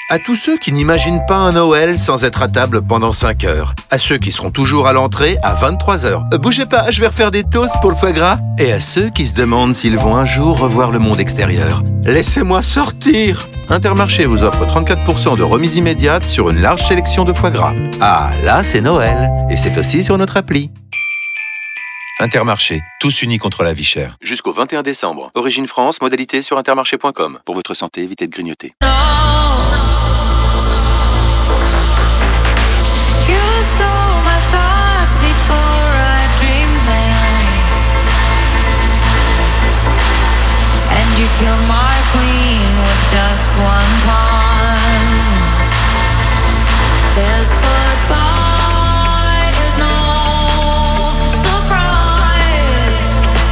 À tous ceux qui n'imaginent pas un Noël sans être à table pendant 5 heures. À ceux qui seront toujours à l'entrée à 23h. Bougez pas, je vais refaire des toasts pour le foie gras. Et à ceux qui se demandent s'ils vont un jour revoir le monde extérieur. Laissez-moi sortir. Intermarché vous offre 34% de remise immédiate sur une large sélection de foie gras. Ah, là, c'est Noël. Et c'est aussi sur notre appli. Intermarché, tous unis contre la vie chère. Jusqu'au 21 décembre. Origine France, modalité sur intermarché.com. Pour votre santé, évitez de grignoter. You killed my queen with just one pawn. This goodbye is no surprise.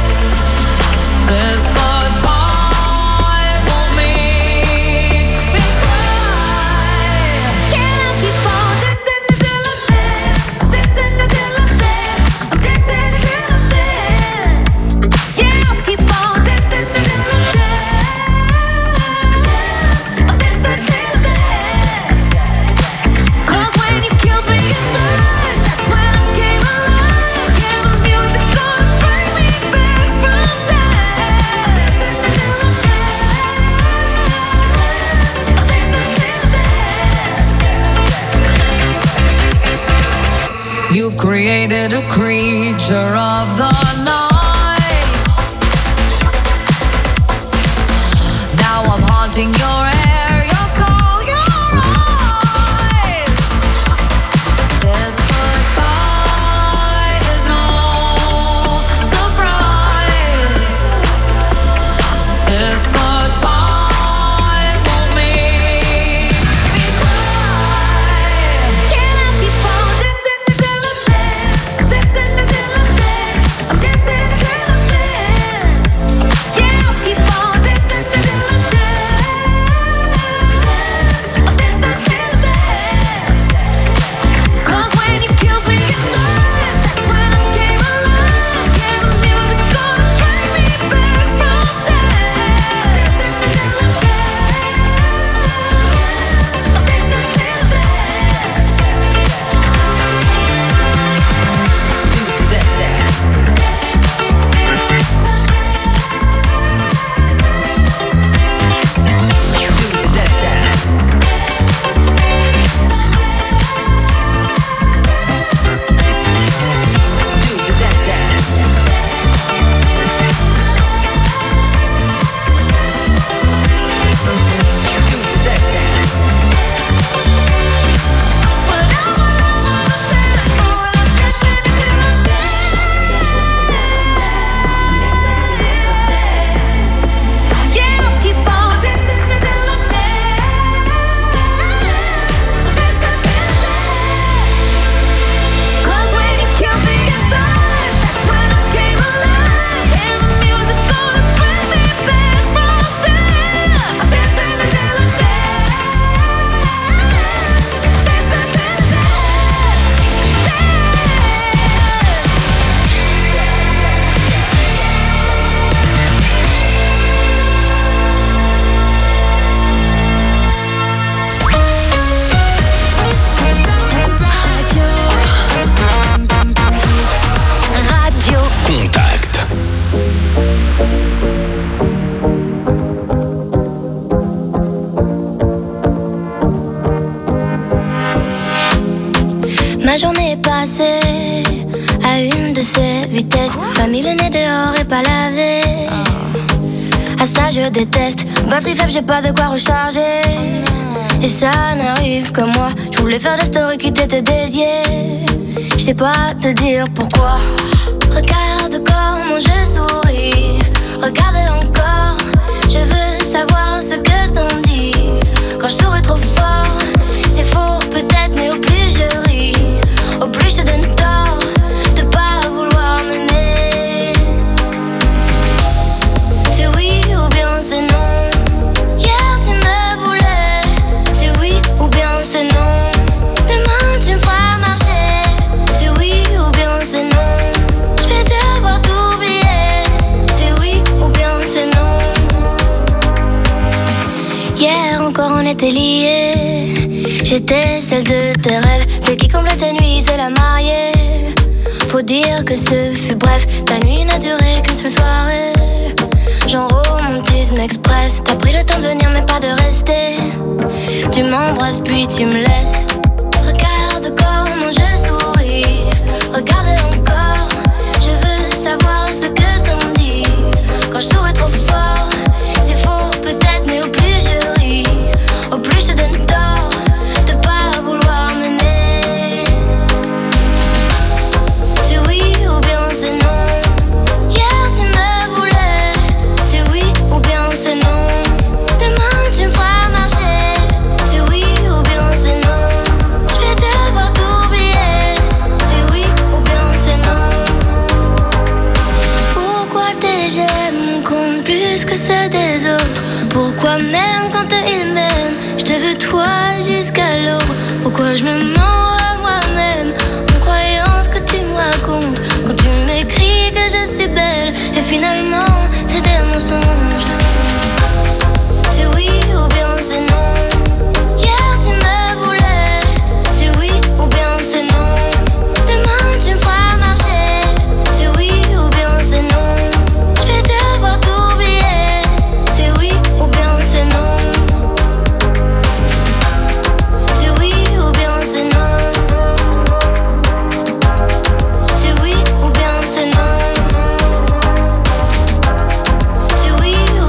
This goodbye won't make me cry. Can I keep on dancing until I'm dead? Dancing until I'm dead. I'm dancing until I'm dead. Yeah, I'll keep on dancing until I'm dead. You've created a creature of the night. Now I'm haunting your air, your soul, your eyes. This goodbye is no surprise. This goodbye won't make me cry. Can I keep on dancing until I'm dead? Dancing until I'm dead. I'm dancing until I'm dead. Yeah, I'll keep on dancing until I'm dead. I'm dancing until I'm dead. 'Cause when you killed me inside, that's when I came alive. Yeah, the music's gonna bring me back from dead. Dancing until I'm dead. I'm dancing until I'm dead. Do that dance. Do that dance. Do that dance. Do that dance. But I wanna dance more when I'm dancing until I'm dead. Yeah, I'll keep on dancing until I'm dead. Dancing until I'm dead. 'Cause when you killed me inside, that's when I came alive. And the music's gonna bring me back from death. I'm dancing until I'm dead. Dancing until I'm dead. Radio Contact. Ma journée est passée à une de ces vitesses. Pas mis le nez dehors et pas lavé. À ça je déteste. Batterie faible, j'ai pas de quoi recharger. Et ça n'arrive que moi. Je voulais faire des stories qui t'étaient dédiées. Je sais pas te dire pourquoi. Regarde comment je souris. Regarde encore. Je veux savoir ce que t'en dis. Quand je souris trop fort, c'est faux peut-être, mais au plus je ris, au plus je te donne tort de pas vouloir m'aimer. C'est oui ou bien c'est non. Hier tu me voulais. C'est oui ou bien c'est non. Demain tu me feras marcher. C'est oui ou bien c'est non. Je vais devoir t'oublier. C'est oui ou bien c'est non. corps on était liés. J'étais celle de tes rêves, celle qui comblait tes nuits, c'est la mariée. Faut dire que ce fut bref, ta nuit n'a duré qu'une seule soirée. Genre romantisme express, t'as pris le temps de venir mais pas de rester. Tu m'embrasses puis tu me laisses. Regarde comment je souris, regarde encore. Je veux savoir ce que t'en dis. Quand je souris trop fort, c'est faux peut-être mais au plus je ris, au plus je te donne tort de pas vouloir m'aimer. C'est oui ou bien c'est non. Hier tu me voulais. C'est oui ou bien c'est non. Demain tu me feras marcher. C'est oui ou bien c'est non. Je vais devoir t'oublier. C'est oui ou bien c'est non. Pourquoi tes j'aime comptent plus que ceux des autres? Pourquoi même quand ils m'aiment, je te veux toi jusqu'à l'aube? Pourquoi je me mens à moi-même en croyant ce que tu me racontes? Quand tu m'écris que je suis belle et finalement c'est des mensonges. C'est oui ou bien c'est non. Hier tu me voulais. C'est oui ou bien c'est non. Demain tu me feras marcher. C'est oui ou bien c'est non. Je vais devoir t'oublier. C'est oui ou bien c'est non. C'est oui ou bien c'est non. C'est oui ou bien c'est non. C'est oui ou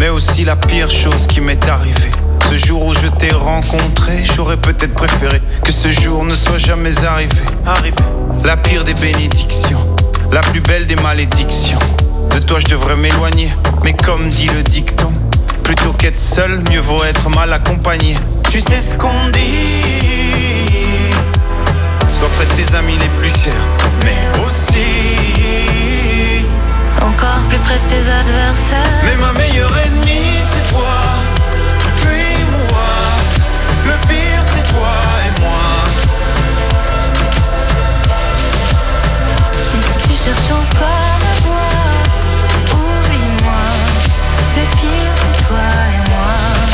mais aussi la pire chose qui m'est arrivée. Ce jour où je t'ai rencontré, j'aurais peut-être préféré que ce jour ne soit jamais arrivé. La pire des bénédictions, la plus belle des malédictions. De toi je devrais m'éloigner, mais comme dit le dicton, plutôt qu'être seul, mieux vaut être mal accompagné. Tu sais ce qu'on dit, sois près de tes amis les plus chers, mais aussi encore plus près de tes adversaires. Mais ma meilleure ennemie c'est toi, fuis-moi. Le pire c'est toi et moi. Et si tu cherches encore à voir, oublie-moi. Le pire c'est toi et moi.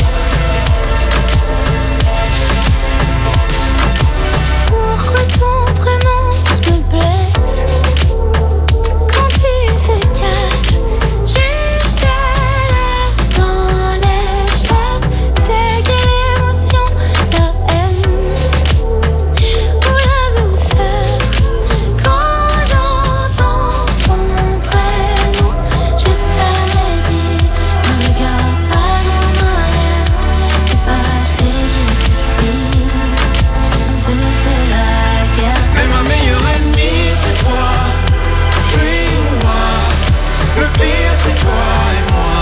Pourquoi ton prénom me blesse quand il se cache juste là dans l'espace? C'est quelle émotion, la haine ou la douceur? Quand j'entends ton prénom, je t'avais dit, ne regarde pas en arrière. Le passé qui te suit te fait la guerre. Mais ma meilleure ennemie c'est toi, fuis-moi. Le pire c'est toi et moi.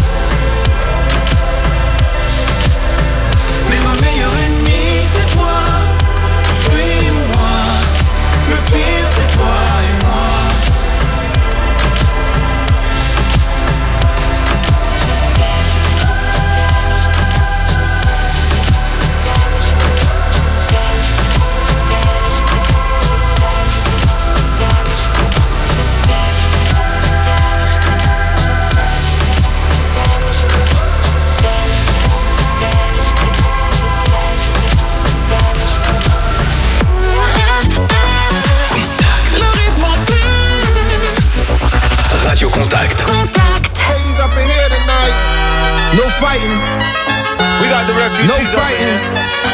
Mais ma meilleure ennemie c'est toi, fuis-moi. Le pire c'est toi et moi. Radio Contact. Ladies up in here tonight. No fighting. We got the refugees No up in fighting. here.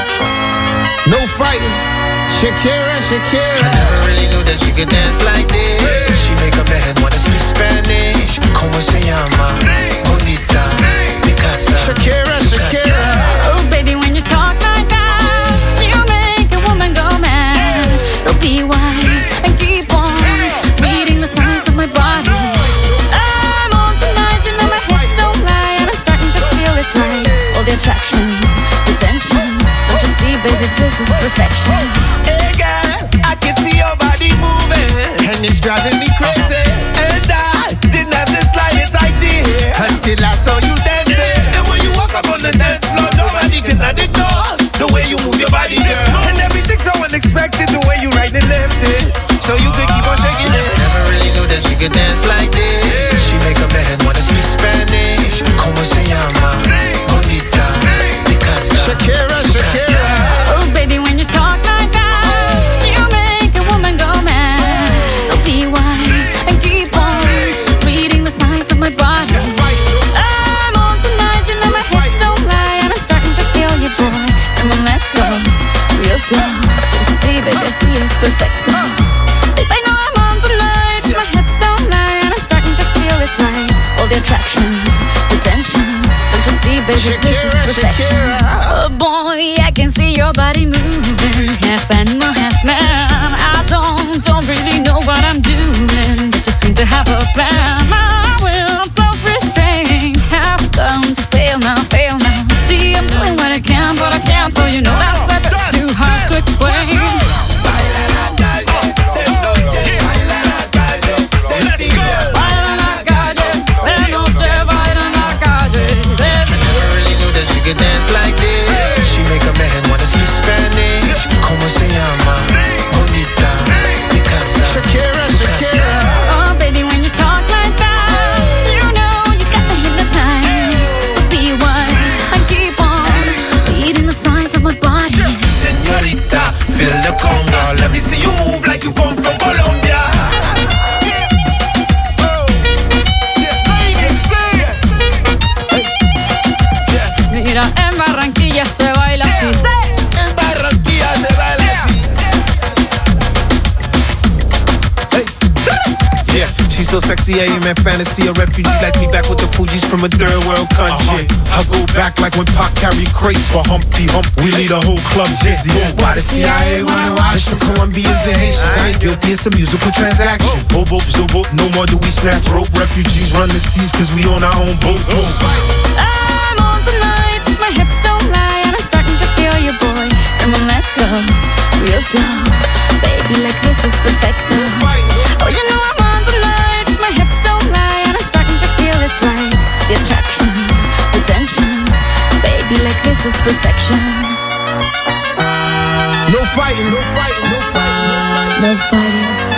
No fighting. Shakira, Shakira. Never really knew that she could dance like this. She make up her head wanna speak Spanish. Como se llama? Bonita, Picasa. Shakira, Shakira. Oh, baby, when you talk like that, you make a woman go mad. So be wise and keep on reading the signs of my body. I'm on tonight, you know my hips don't lie, and I'm starting to feel it's right. All the attraction, the tension. Don't you see, baby, this is perfection. Hey girl, I can see your body moving, And it's driving me crazy. and I didn't have the slightest idea Until I saw you dancing. And when you walk up on the dance floor, nobody can ignore the way you move your body, girl. And everything's so unexpected, the way you right and left it, So you could keep on shaking it. Never really knew that she could dance like this. She make up her head wanna speak Spanish. Como se llama? Bonita, Picasa. Shakira, Shakira. Oh, baby, when you talk like that, you make a woman go mad. So be wise and keep on reading the signs of my body. I'm on tonight, you know my hips don't lie, and I'm starting to feel you, boy. Come on, let's go real slow. Don't you see, baby, I see it's perfect. Babe, I know I'm on tonight, my hips don't lie, and I'm starting to feel it's right. All the attraction, the tension. Don't you see, baby, this is Shakira, perfection. Shakira. Oh boy, I can see your body moving, half animal, half man. I don't really know what I'm doing, but just seem to have a plan. My will, self-restraint, have come to fail now, fail now. See, I'm doing what I can, but I can't, so you know that's a bit too hard to explain. Let's go! Baila la calle, de noche baila la calle. Never really knew that she could dance like this. She make up her head wanna speak Spanish. Como se llama? Bonita, Picasa. Shakira, Shakira. Oh, baby, when you talk like that, She's so sexy, I ain't in fantasy. A refugee like me back with the Fugees from a third world country. I go back like when Pac carried crates for Humpty Hump. We lead a whole club dizzy. Why the CIA wanna watch the Colombians and Haitians? I ain't guilty, it's a musical transaction. Bobo, zobo, no more do we snatch rope. Refugees run the seas cause we own our own boat. I'm on tonight, my hips don't lie, and I'm starting to feel you, boy. Come on, let's go, real slow. Baby, like this is perfecto. Oh, you know I'm on tonight, my hips don't lie, and I'm starting to feel it's right. The attraction, the tension. Baby, like this is perfection. No fighting, no fighting, no fighting, no fighting.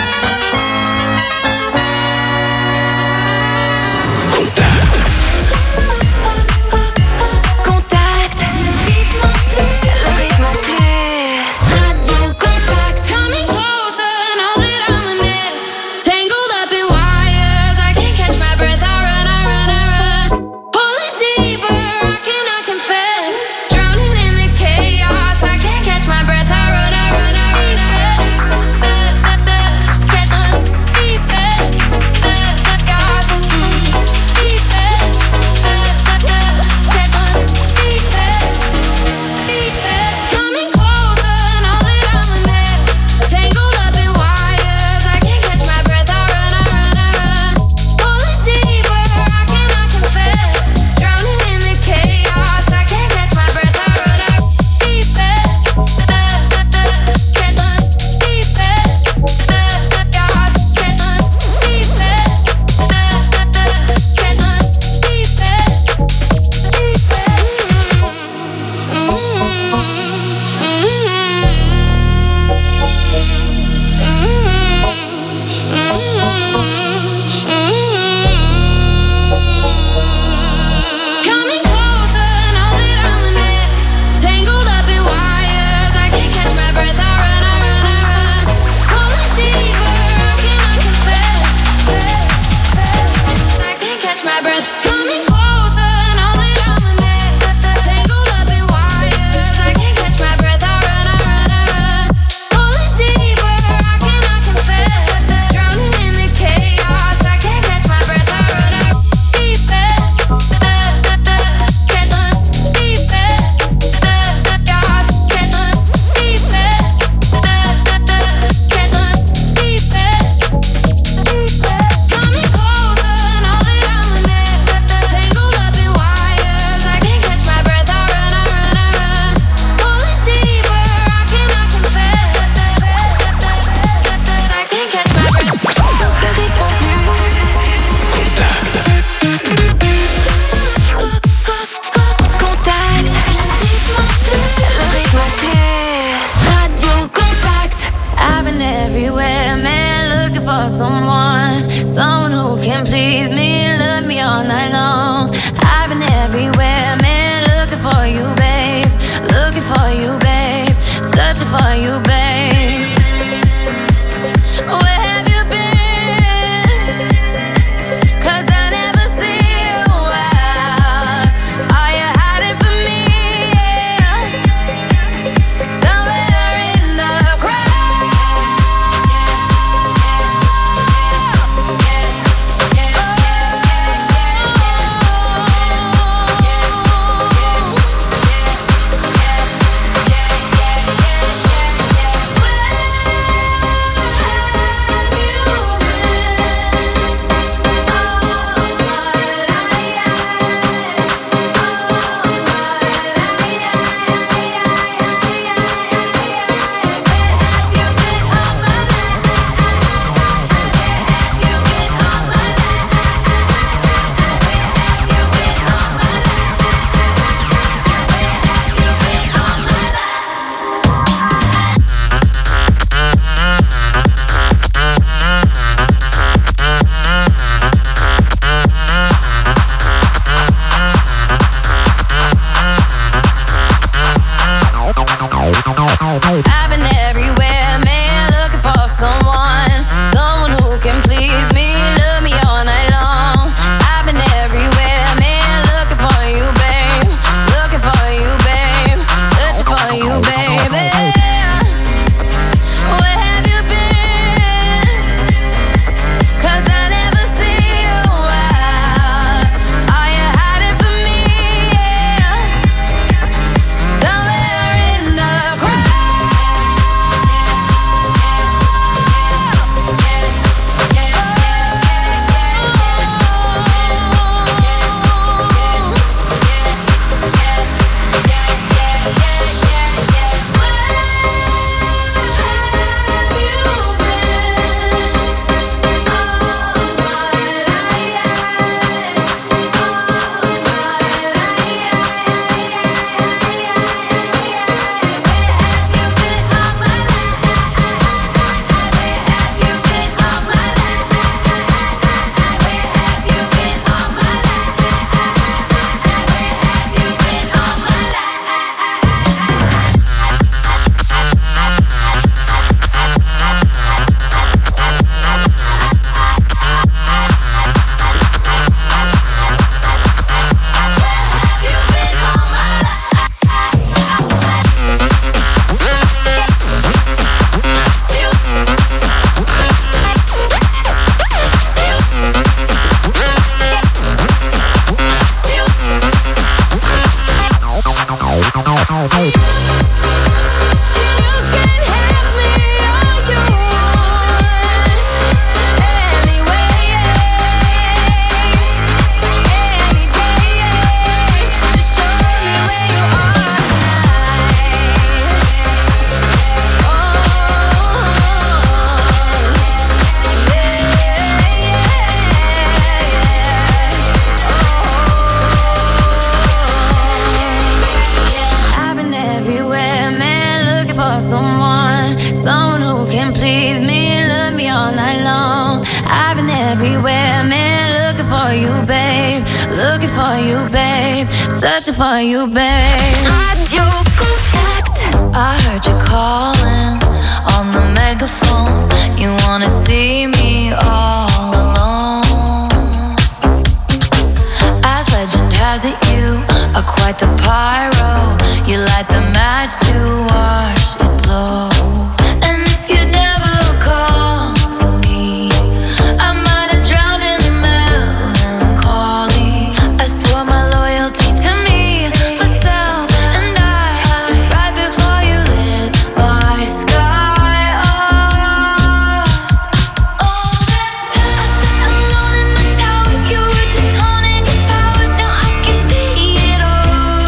Searching for you, babe. Radio Contact. I heard you calling on the megaphone. You wanna see me all alone. As legend has it, you are quite the pyro. You light the match to watch it blow. And if you never call for me, I might have drowned in the melancholy. I swore my loyalty to me, myself, and I. Right before you lit my sky up. All that time I sat alone in my tower, you were just honing your powers. Now I can see it all.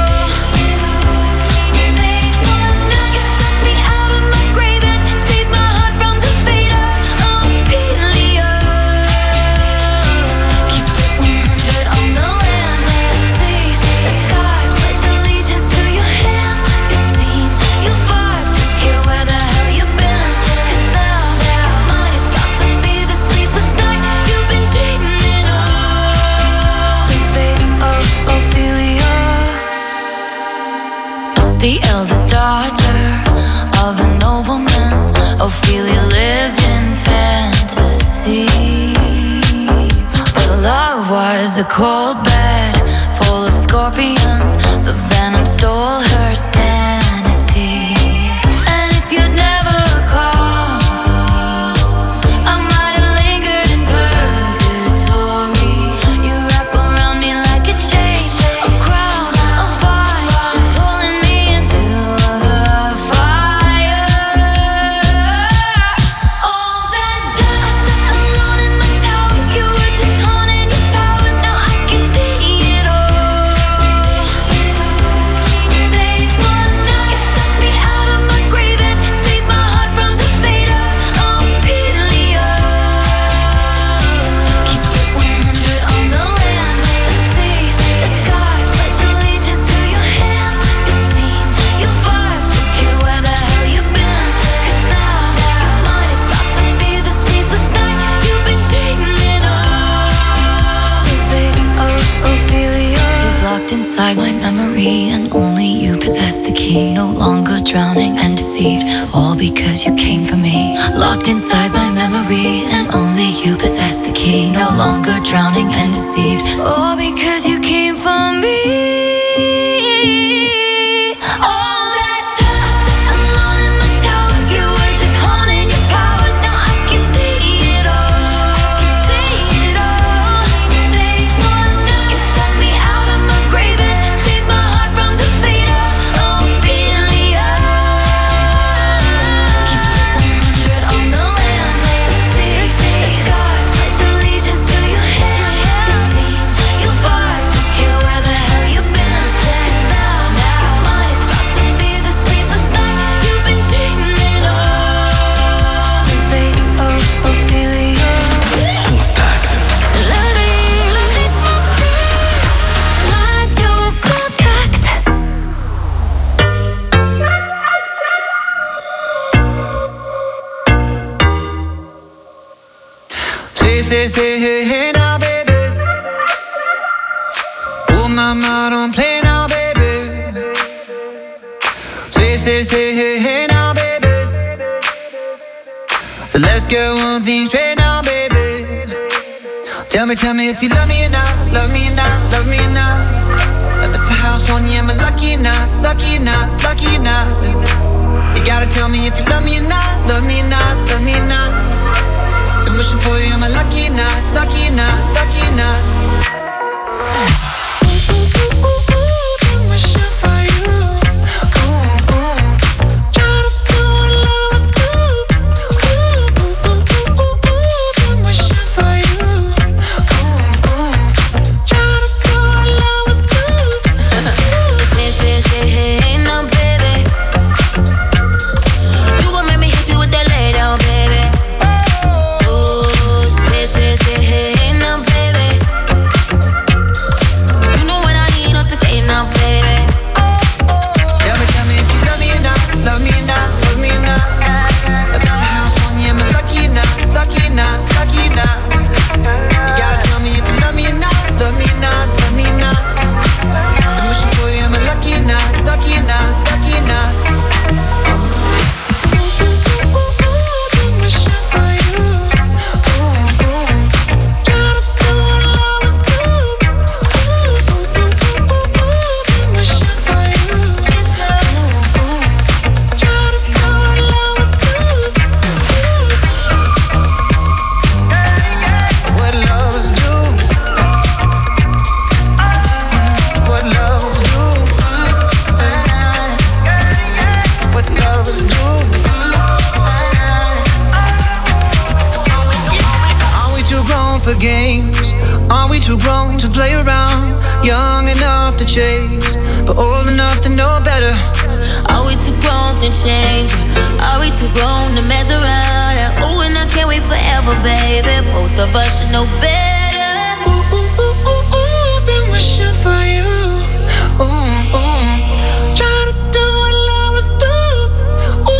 Late one night, you took me out of my grave and saved my heart from the fate of Ophelia. Keep it 100 on the land, the sea, the sky. Pledge allegiance to your hands, your team, your vibes. Don't care where the hell you've been. 'Cause now your mind, it's about to be the sleepless night you've been dreaming of. The fate of Ophelia, the eldest daughter of a nobleman. Ophelia lived in fantasy, but love was a cold bed full of scorpions. The venom stole her sanity. And if you'd never called for me, I might have lingered in purgatory. You wrap around me like a chain, a crown, a vine, pulling me into the fire. All that time I sat alone in my tower, you were just honing your powers. Now I can see it all. Late one night, you took me out of my grave and saved my heart from the fate of Ophelia. Keep it 100 on the land, the sea, the sky. Pledge allegiance to your hands, your team, your vibes. Don't care where the hell you've been. 'Cause now your mind, it's about to be the sleepless night you've been dreaming of. The fate of Ophelia is locked inside my memory, and only you possess the key. No longer drowning and deceived, all because you came for me. Locked inside my memory, and only you possess the key. No longer drowning and deceived, all because you came for me. All that time I sat alone in my tower, you were just honing your powers. Now I can see it all. Late one night, you took me out of my grave and saved my heart from the fate of Ophelia. Keep it 100 on the land, the sea, the sky. Pledge allegiance to your hands, your team, your vibes. Don't care where the hell you've been. 'Cause now your mind, it's about to be the sleepless night you've been dreaming of. The fate of Ophelia. Contact. Le rythme plus. Radio Contact. Say, hey, now, baby. Oh, mama, don't play now, baby. Say, hey, now, baby. So let's get one thing straight now, baby. Tell me if you love me or not, love me or not, love me or not. Let the house on you, am I lucky or not, lucky or not, lucky or not? You gotta tell me if you love me or not, love me or not, love me or not. I'm wishing for you, am I lucky or not, lucky or not, lucky or not? I'm wishing for you, for games? Are we too grown to play around? Young enough to chase, but old enough to know better. Are we too grown to change? Are we too grown to mess around? Ooh, and I can't wait forever, baby. Both of us should know better. Ooh, ooh, ooh, ooh, ooh, I've been wishing for you. Ooh, ooh. Try to do what lovers do. Ooh.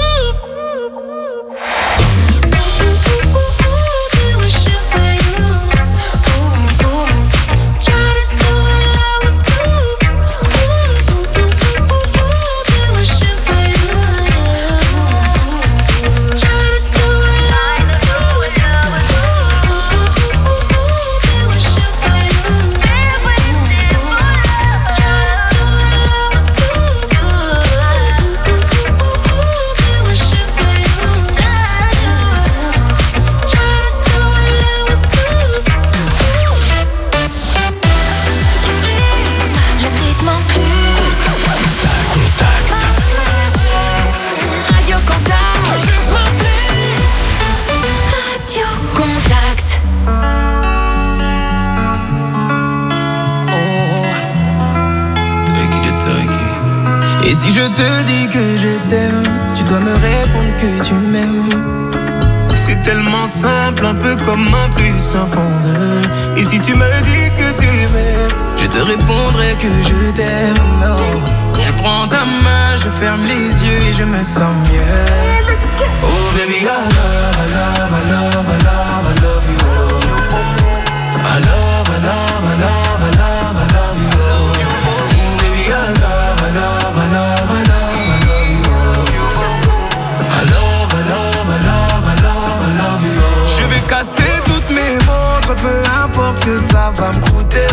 Ooh, ooh, ooh, ooh, ooh, been wishing for you. Ooh, ooh. Try to do what lovers do. Ooh, ooh, ooh, ooh, ooh, been wishing for you. Try to do what lovers do. Ooh, ooh, ooh, ooh, been wishing for you. Le rythme en plus. Radio Contact. Radio Contact. Et si je te dis que je t'aime, tu dois me répondre que tu m'aimes. C'est tellement simple, un peu comme un plus un fond de. Et si tu me dis que tu m'aimes, je te répondrai que je t'aime. Non, je prends ta main, je ferme les yeux et je me sens mieux. Oh baby, I love, I love, I love, I love, I love you. I love, I love, I love, I love, I love you. Baby, I love, I love, I love, I love, I love you. I love, I love, I love, I love, I love you. Je vais casser toutes mes montres, peu importe ce que ça va me coûter.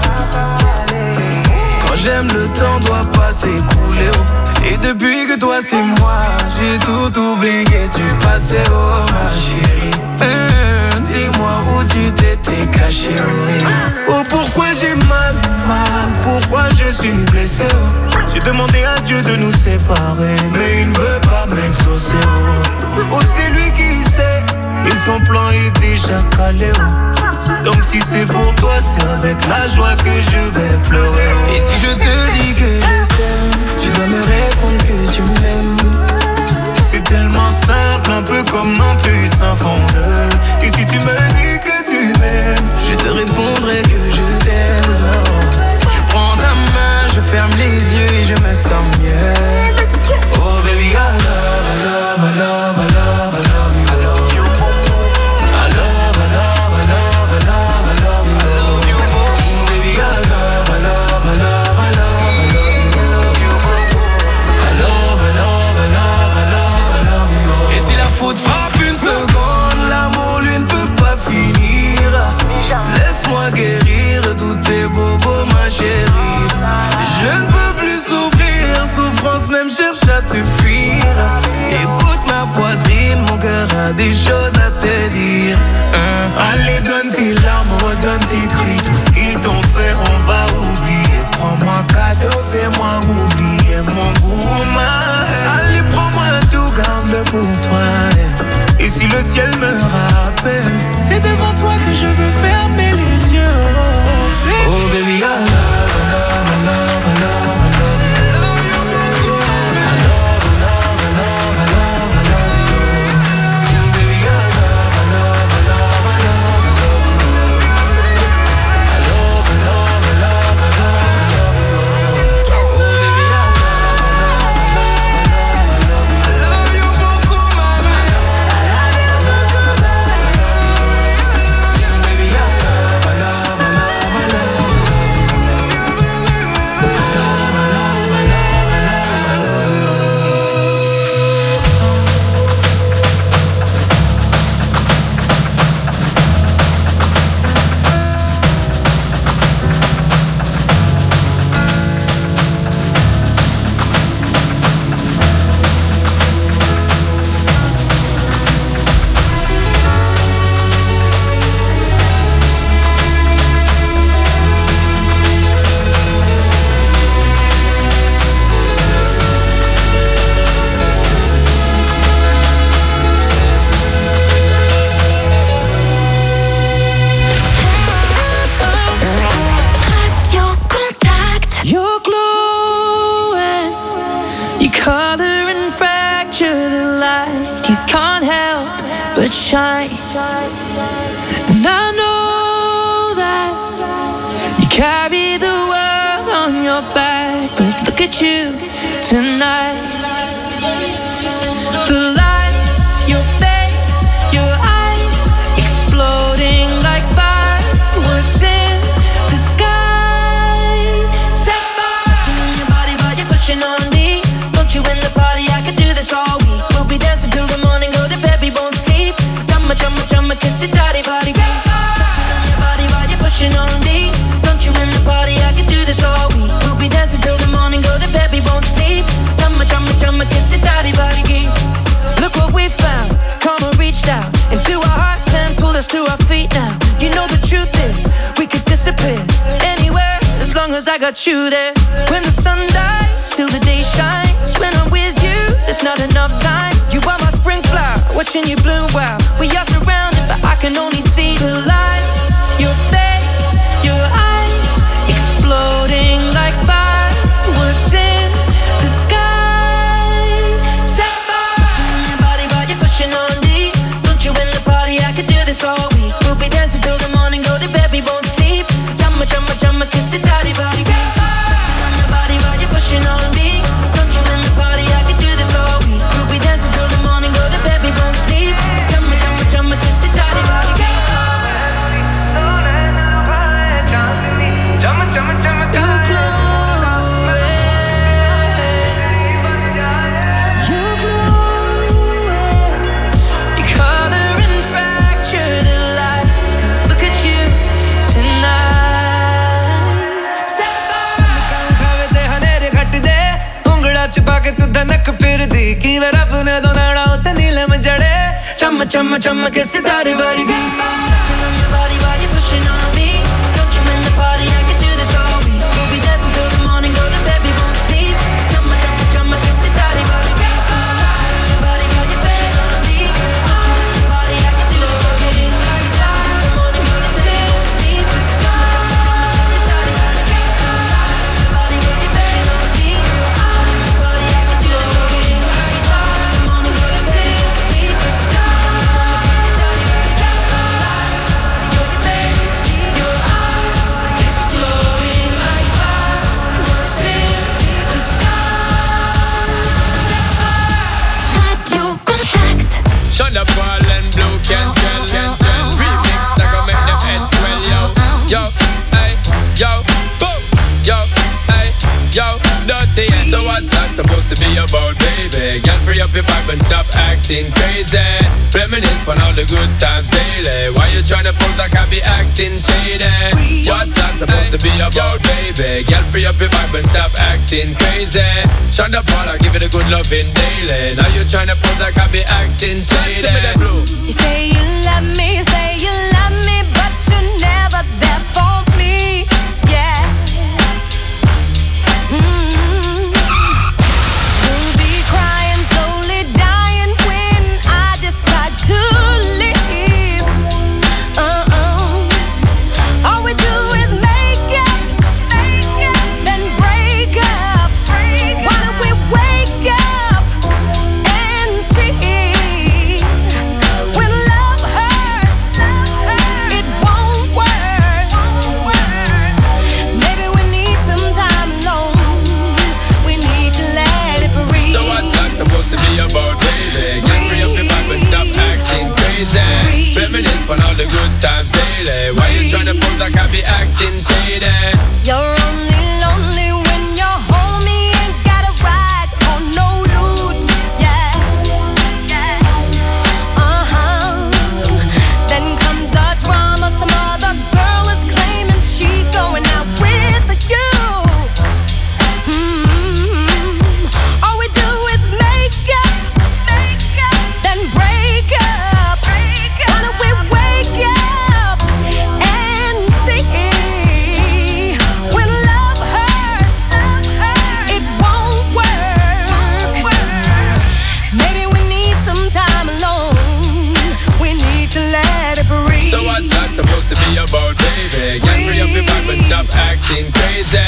Quand j'aime, le temps doit pas s'écouler. Et depuis que toi c'est moi, j'ai tout oublié, tu passais, oh ma chérie. Dis-moi où tu t'étais caché. Oh pourquoi j'ai mal, pourquoi je suis blessé. J'ai demandé à Dieu de nous séparer, mais il ne veut pas m'exaucer. Oh c'est lui qui sait, et son plan est déjà calé. Donc si c'est pour toi, c'est avec la joie que je vais pleurer. Et si je te dis que je t'aime, tu dois me répondre que tu m'aimes. C'est tellement simple, un peu comme un plus un fond de. Et si tu me dis que tu m'aimes, je te répondrai que je t'aime. Je prends ta main, je ferme les yeux et je me sens mieux. Oh baby, I love, I love, I love, I love, I love you. I love, I love, I love, I love, I love you. Baby, I love, I love, I love, I love, I love you. I love, I love, I love, I love, I love you. Et si la faute frappe une seconde, l'amour lui ne peut pas finir. Laisse-moi guérir tous tes bobos, ma chérie. Je ne peux plus souffrir, souffrance même cherche à te fuir. Écoute ma poitrine, mon cœur a des choses à te dire. Allez, donne tes larmes, redonne tes cris. Tout ce qu'ils t'ont fait, on va oublier. Prends-moi cadeau, fais-moi oublier mon goût. Allez, prends-moi tout, garde-le pour toi. Et si le ciel me rappelle, c'est devant toi que je veux fermer les yeux. Oh baby, I love, I love, I love, I love, I love you. I love, I love, I love, I love, I love you. Baby, I love, I love, I love, I love, I love you. I love, I love, I love, I love, I love you. Oh baby, I love, I love, I love, I love, I love you beaucoup, mama. I love you, I love, I love, I love you. Baby, I You know the truth is, we could disappear anywhere as long as I got you there. When the sun dies, till the day shines. When I'm with you, there's not enough time. You are my spring flower, watching you bloom wild. We are surrounded, but I can only see the lights. Your face, your eyes, exploding like fireworks in the sky. Set fire to your body while you're pushing on me. Don't you in the party, I could do this all week. We'll be dancing till the morning, go to bed, we won't sleep. Jumma, jumma, jumma, kiss it, daddy, body. Touching on your body while you're pushing on me. Don't you in the party, I could do this all week. We'll be dancing till the morning, go to bed, we won't sleep. Jumma, jumma, jumma, kiss it, daddy, body. Jumma, jumma, jumma, You glue it. You glue it. You color and fracture the light. Look at you tonight. Set fire. खावे ते हनेरे घट दे उंगड़ा छुपा के तू धनक फिर दी की वे रब ने दो नाड़ा उते नीलम जड़े चम चम चम के सितारे वर्गी Touching on your body while you're pushing on me. Don't you in the party, I could do this all week. We'll be dancing till the morning, go to bed, we won't sleep. Jumma, jumma, jumma, kiss it, daddy, body. Touching on your body while you're pushing on me. Don't you in the party, I could do this all week. We'll be dancing till the morning, go to bed, we won't sleep. Jumma, jumma, jumma, kiss it, daddy, body. Touching on your body while you're pushing on me. Don't you in the party, I could do this all week. We'll be dancing till the morning, go to bed, we won't sleep. Jumma, jumma, jumma, kiss it, daddy, body. Your face, your eyes, exploding like fireworks in the sky. Radio Contact. Shut up, Paul and Blue, can tell, remix like I make them head swell, yo. Yo, hey, yo, boom, yo, hey, yo, dirty, yeah. So what's that supposed to be about, baby? Girl, free up your vibe and stop acting crazy. Reminisce on all the good times daily. Why you tryna pose like I be acting shady? What's that supposed to be about, baby? Girl, free up your vibe and stop acting crazy. Shut up, Paul, I give it a good loving daily. Now you tryna pose like I be acting shady. You say you love me, but you're never there for me. Yeah. You'll be crying, slowly dying when I decide to leave. All we do is make up, then break up. Why don't we wake up and see? When love hurts, it won't work. Maybe we need some time alone. We need to let it breathe. So what's that supposed to be about, baby? Get free up your vibe and stop acting crazy. Reminisce on all the good times daily. Why you tryna pose like I be acting shady? You're only lonely when you're home. Ain't got a ride or no loot. Yeah. Then comes the drama. Some other girl is claiming she's going out with you. All we do is make up, then break up. Why don't we wake up and see? When love hurts, it won't work. Maybe we need some time alone. We need to let it breathe. So what's that supposed to be about, baby? Get free up your vibe and stop acting crazy.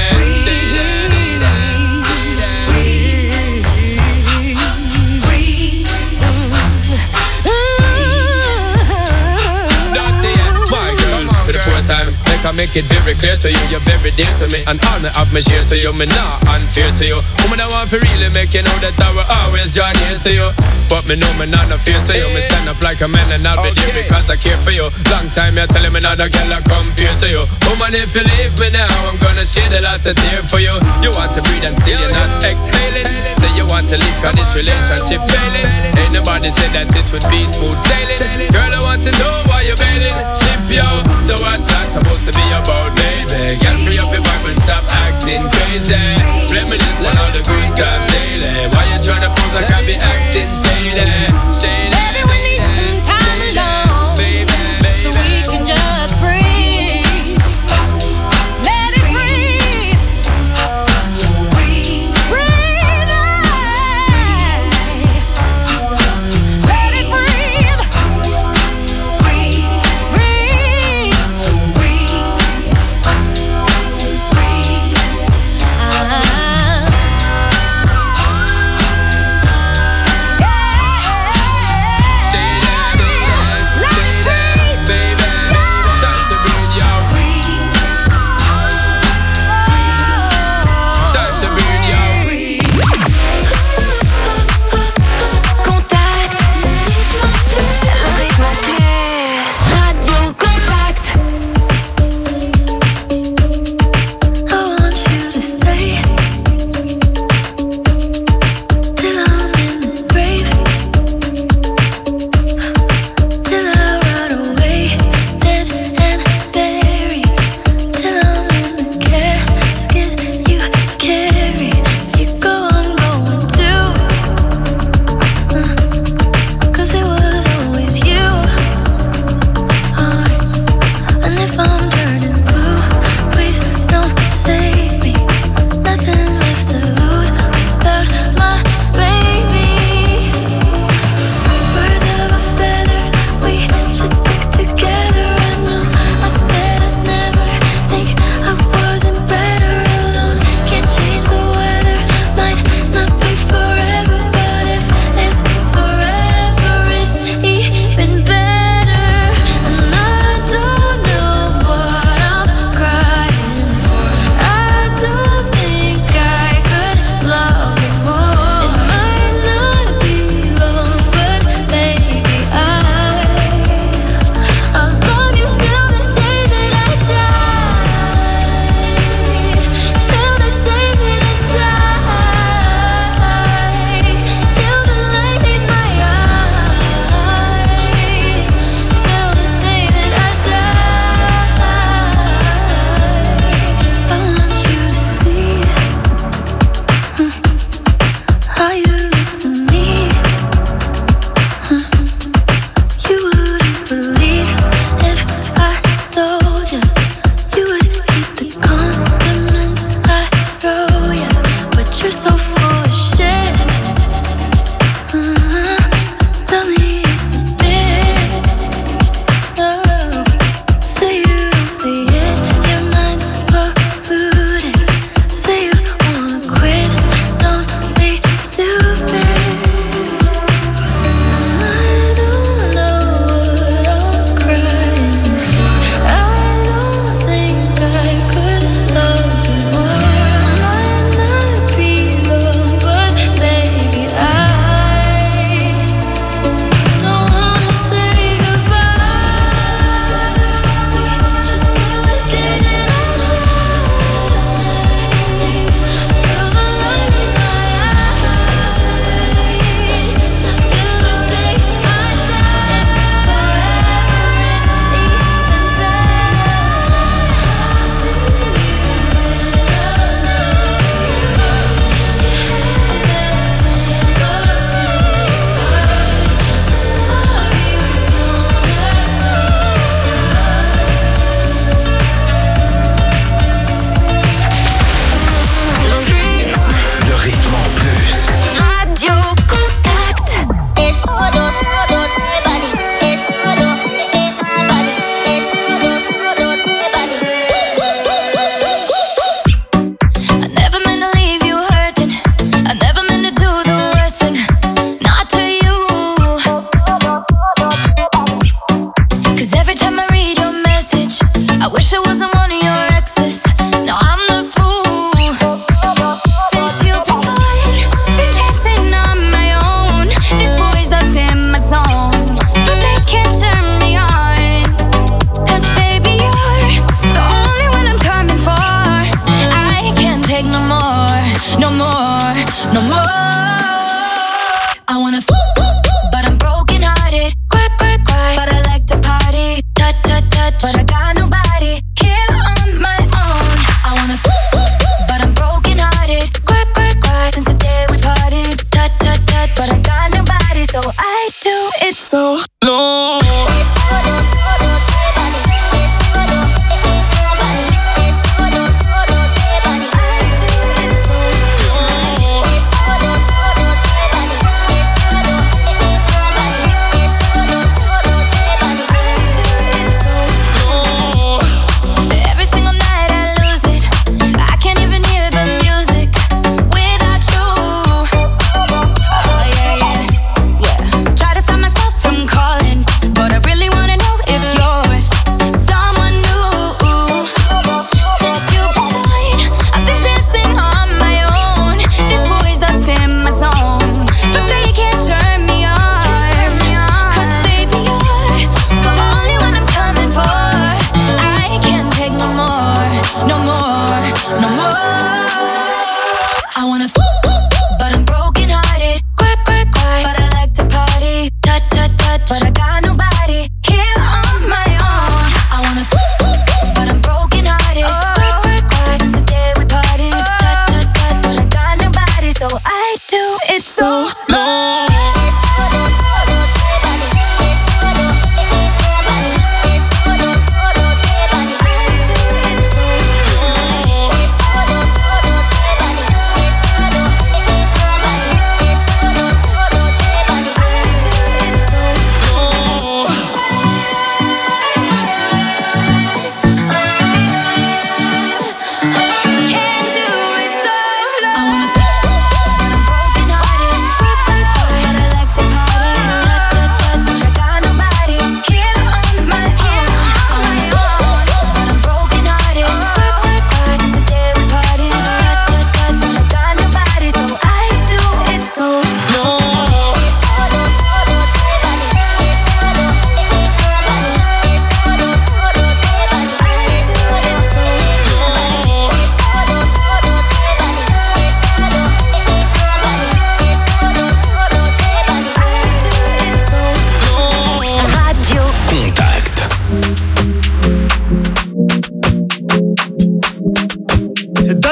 Dirty, yeah. My girl, for the fourth time, I make it very clear to you, you're very dear to me. And honor of me share to you, me not unfair to you. Woman, I want to really make you know that I will always join here to you. But me know me not no fear to you. Me stand up like a man and I'll be there because I care for you. Long time you're telling me not a girl I compare to you. Woman, if you leave me now, I'm gonna shed a lot of tears for you. You want to breathe and still you're not exhaling. Say you want to leave cause this relationship failing. Ain't nobody said that it would be smooth sailing. Girl, I want to know why you're bailing. Ship yo, so what's that supposed to be about, baby? Girl, free up your vibe and stop acting crazy. Reminisce on all the good times daily. Why you tryna pose like I be acting shady? Shady. Baby, we need some time alone, so we can just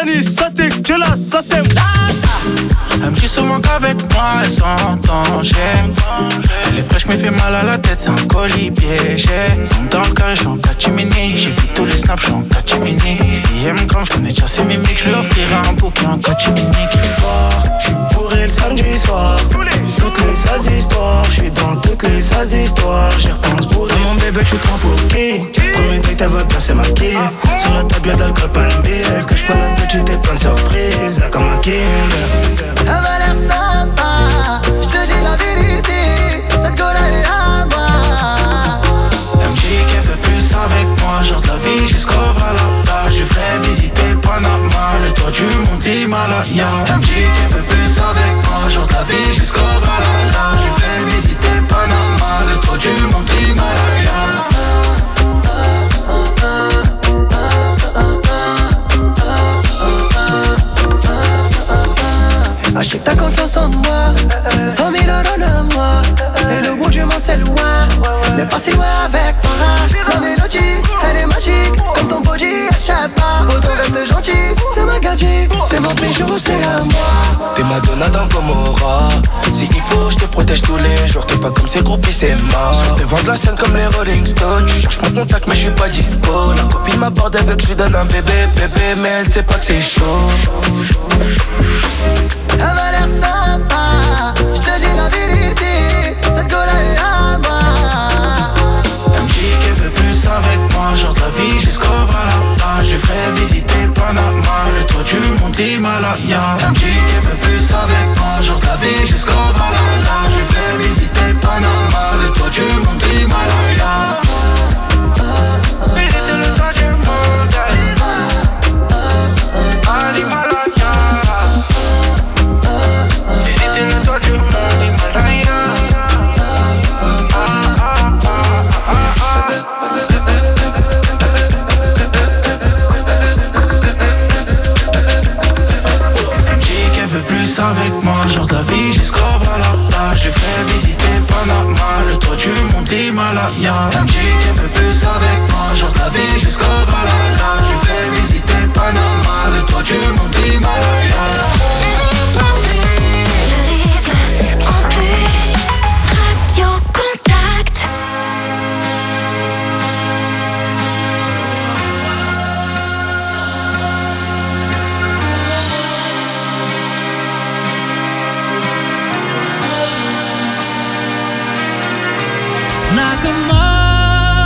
Yanis, ça dégueulasse, ça c'est elle me dit souvent qu'avec moi elle s'entend, j'aime. Elle est fraîche mais fait mal à la tête, c'est un colis piégé. Dans le carré, j'suis en catimini. J'ai vu tous les snaps, j'suis en catimini. Si elle me crame, j'connais déjà ses mimiques. J'lui offrirai un bouquet en catimini. Soir, j'suis bourré le samedi soir. Toutes les sales histoires, j'suis dans toutes les sales histoires. J'y repense bourré, mon bébé, j'suis trop pour qui. Premier date, elle va bien se maquiller. Sur la table, y'a d'alcool, pas une bise. Cache pas la petite et plein de surprises. Comme un Kinder. Elle m'a l'air sympa, je te dis la vérité, cette go là est à moi. Elle me dit qu'elle veut plus avec moi, genre de la vie jusqu'au Valhalla. Je ferai visiter Panama, le toit du monde l'Himalaya. Elle me dit qu'elle veut plus avec moi, genre de la vie jusqu'au Valhalla. Je ferai visiter Panama, le toit du monde l'Himalaya. Ah, je sais que t'as confiance en moi, 100 000 euros de moi. Et le bout du monde c'est loin, mais pas si loin avec toi. La mélodie, elle est magique, comme ton body, échappe pas. Autant reste gentil, c'est ma gadget, c'est mon bijou, c'est à moi. T'es Madonna dans Gomorrah. Si il faut, je te protège tous les jours. T'es pas comme ces groupies, c'est mort. Sur devant de la scène comme les Rolling Stones. Tu cherches mon contact, mais je suis pas dispo. La copine m'aborde, elle veut que je lui donne un bébé, mais elle sait pas que c'est chaud. Elle m'a l'air sympa, je te dis la vérité, cette go là est à moi. Elle me dit qu'elle veut plus avec moi, genre de la vie jusqu'au Valhalla. Je ferai visiter Panama, le toit du monde l'Himalaya. Elle me dit qu'elle veut plus avec moi, genre de la vie jusqu'au Valhalla. Je ferai visiter Panama, le toit du monde l'Himalaya. Visiter le toit du monde, à l'Himalaya. Visiter le toit du monde, l'Himalaya. Elle me dit qu'elle veut plus avec moi, genre de la vie jusqu'au Valhalla. Je ferai visiter Panama, le toit du monde l'Himalaya. Elle me dit qu'elle veut plus avec moi, genre de la vie jusqu'au Valhalla. Je ferai visiter Panama, le toit du monde l'Himalaya. Radio Contact. Nakamura.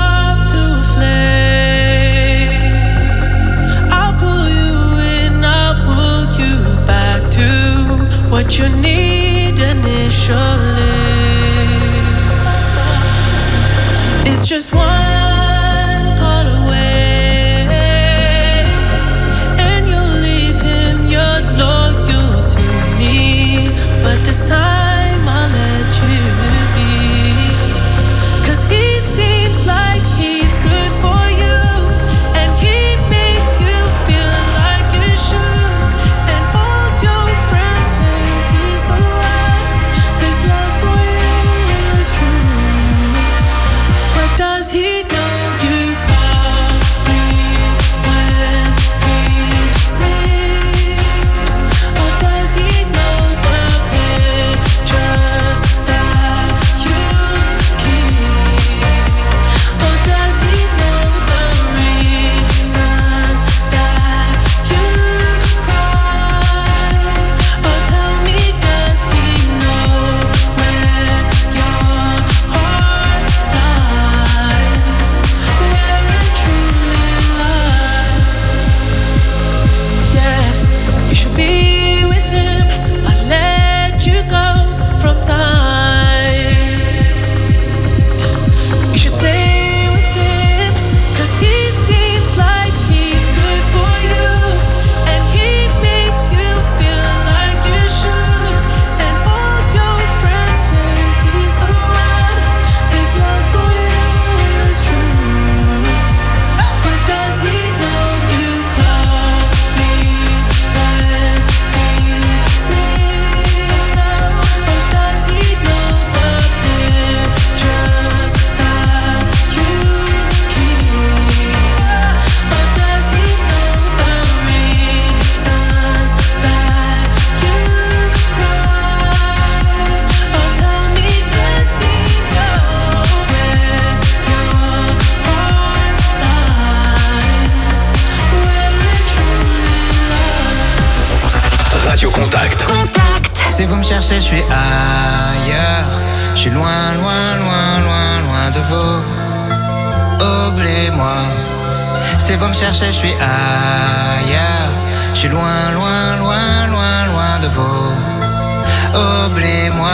Si vous me cherchez, je suis ailleurs. Je suis loin, loin, loin, loin, loin de vous. Oubliez-moi. Si vous me cherchez, je suis ailleurs. Je suis loin, loin, loin, loin, loin de vous. Oubliez-moi.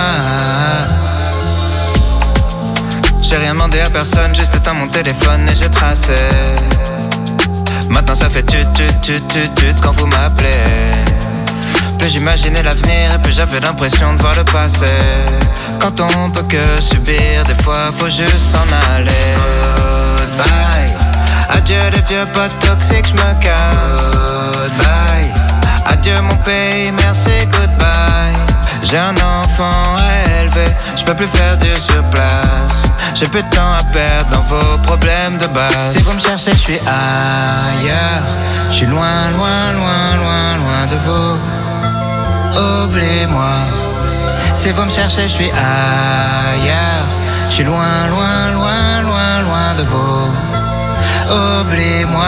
J'ai rien demandé à personne, juste éteint mon téléphone et j'ai tracé. Maintenant ça fait tut quand vous m'appelez. Plus j'imaginais l'avenir et plus j'avais l'impression de voir le passé. Quand on peut que subir, des fois faut juste s'en aller. Goodbye. Adieu les vieux potes toxiques, j'me casse. Goodbye. Adieu mon pays, merci, goodbye. J'ai un enfant à élever, j'peux plus faire du surplace. J'ai plus de temps à perdre dans vos problèmes de base. Si vous me cherchez, je suis ailleurs. Je suis loin, loin, loin, loin, loin de vous. Oubliez-moi. Si vous me cherchez, je suis ailleurs. Je suis loin, loin, loin, loin, loin de vous. Oubliez-moi.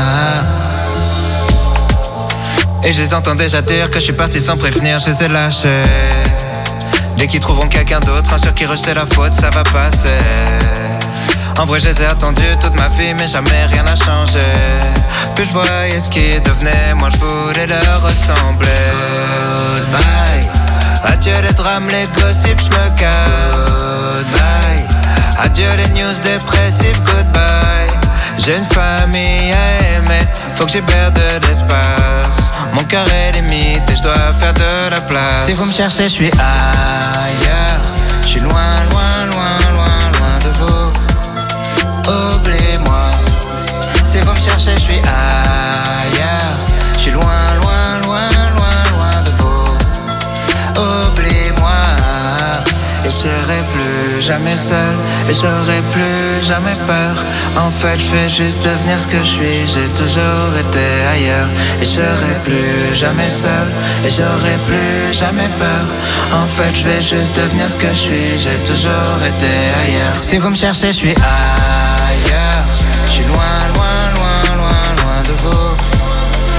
Et je les entends déjà dire que je suis parti sans prévenir, je les ai lâchés. Dès qu'ils trouveront quelqu'un d'autre, un sur qui rejeter la faute, ça va passer. En vrai je les ai attendus toute ma vie, mais jamais rien n'a changé. Plus je voyais ce qui devenait, moi je voulais leur ressembler. Goodbye. Adieu les drames, les gossips, je me casse. Goodbye. Adieu les news dépressives, goodbye. J'ai une famille à aimer, faut que j'hiberne de l'espace. Mon cœur est limite et je dois faire de la place. Si vous me cherchez, je suis ailleurs. Je suis loin, loin, loin, loin, loin de vous. Oubliez-moi. Si vous me cherchez, je suis ailleurs. Je suis loin, loin, loin, loin, loin de vous. Oubliez-moi. Et je serai plus jamais seul, et j'aurai plus jamais peur. En fait je vais juste devenir ce que je suis. J'ai toujours été ailleurs. Et je serai plus jamais seul, et j'aurai plus jamais peur. En fait je vais juste devenir ce que je suis. J'ai toujours été ailleurs. Si vous me cherchez, je suis ailleurs. Je suis loin, loin, loin, loin, loin de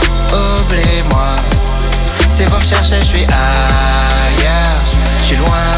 vous. Oubliez-moi. Si vous me cherchez, je suis ailleurs. Je suis loin,